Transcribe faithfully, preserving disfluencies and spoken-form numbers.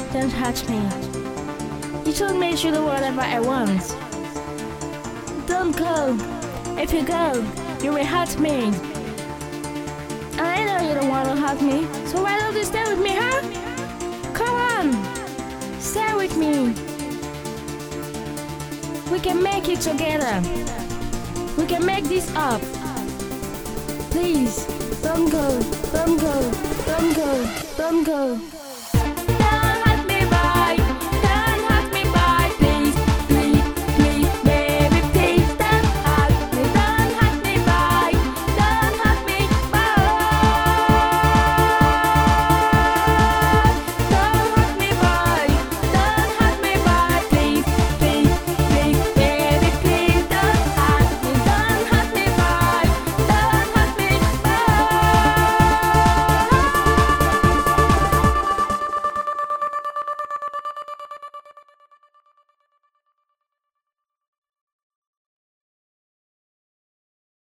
don't hurt me. You told me to do whatever I want. Don't go. If you go, you will hurt me. And I know you don't want to hurt me, so why don't you stay with me, huh? Come on, stay with me. We can make it together. We can make this up. Please, don't go, don't go, don't go, don't go.